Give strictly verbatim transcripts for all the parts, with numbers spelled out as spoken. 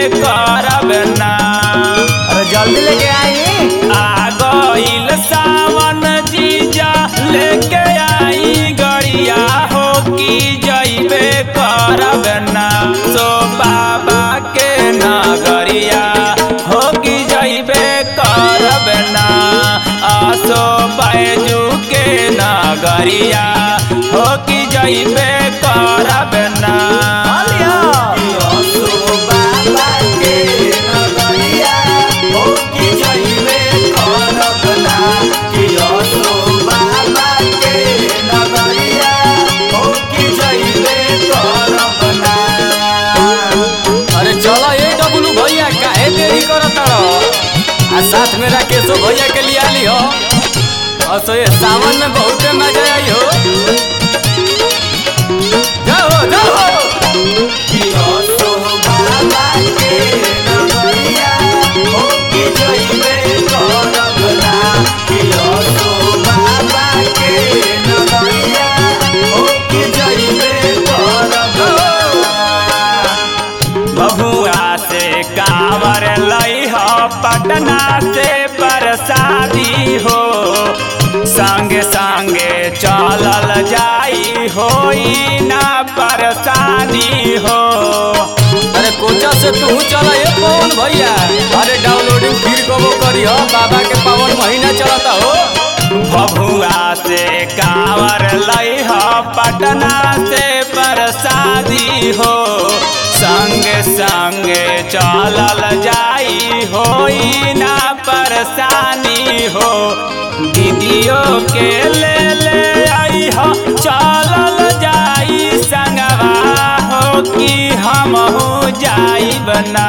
करब ना। अरे जल्दी लेके आई। आ गइल सावन जीजा लेके आई गड़िया हो की जइबे करब ना। सो बाबा के नगरिया हो की जइबे करब ना। आसो बैजू के नगरिया हो की जइबे करब ना। आ साथ में राकेशो भैया के लिया ली हो। और सो ये सावन में बहुत मजा आई हो। जाओ जाओ बबुआ से कांवर लई हो पटना से प्रसादी हो। संगे संगे चलल जाई होई ना परेशानी हो। अरे कोचा से तू चला ये पवन भैया। अरे डाउनलोडिंग फिर कबो करी हो। बाबा के पावन महीना चलता हो। बबुआ से कांवर लई हो पटना से प्रसादी हो। संगे संगे चलल जाई होई ना परेशानी हो। दीदियों के ले ले आई हो चलल जाई संगवा हो कि हम हो जाई बना।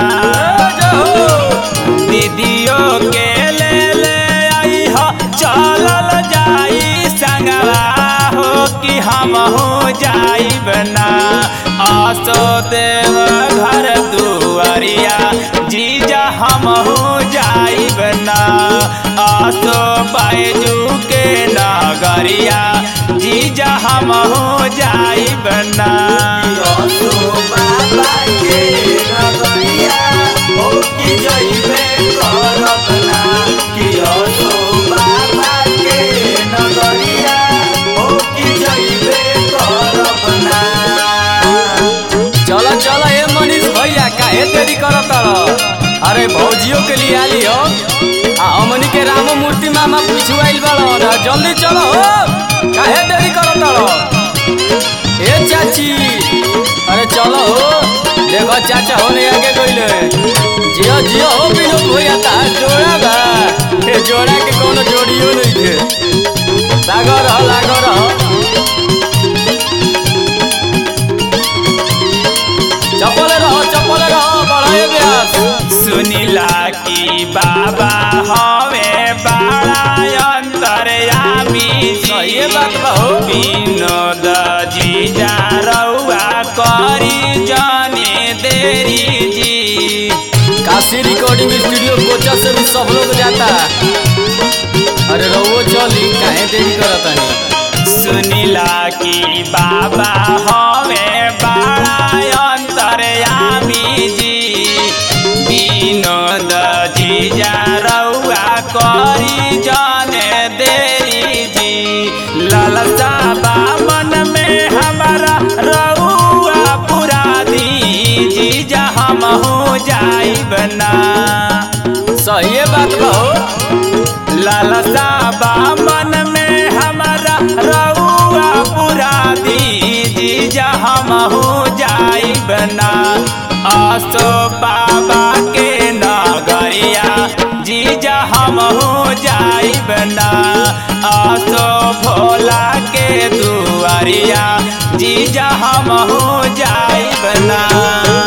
दीदियों के ले ले आई हो चलल जाई संगवा हो कि हम हो जाई बना। आसो देव घर दुआरिया जीजा हम हो जाई बना। आसो बैजू के नगरिया जीजा हम हो जाई बना। काहे देरी करत रह। अरे भौजियों के लिए आली हो। आ हमनी के राम मूर्ति मामा पिछुआइल बड़न। जल्दी चलो हो। काहे देरी करत रह। ए चाची अरे चलो हो। देखो चाचा होने आगे गइले। जियो जियो हो बिनो भैया ता जोड़ा बा। ए जोड़ा के कोनो जोड़ियो नहीं थे। सागर हो लागर हो। चपल रहो चपल रहो बढ़ाए ब्यास। सुनीला की बाबा हमें बड़ा अंतर्यामी ये बात कहो। विनोद जीजा रउआ करी जाने देरी जी। काशी रिकॉर्डिंग स्टूडियो कोचा से भी सब लोग जाता। अरे रउओ चली काहे देरी करतानी। सुनीला की बाबा हमें बड़ा अंतर्यामी जी। विनोद जीजा रउआ करी जाने देरी जी। लालसा बामन में हमारा रउआ पुरा दी जीजा हम हो जाई बना। सही बात कहो। लालसा बामन में हमारा रउआ पुरा दी जीजा हम हो जाई बना। आसो बाबा के नगरिया जीजा हम हो जाई बना। आसो भोला के दुआरिया जीजा हम हो जाई बना।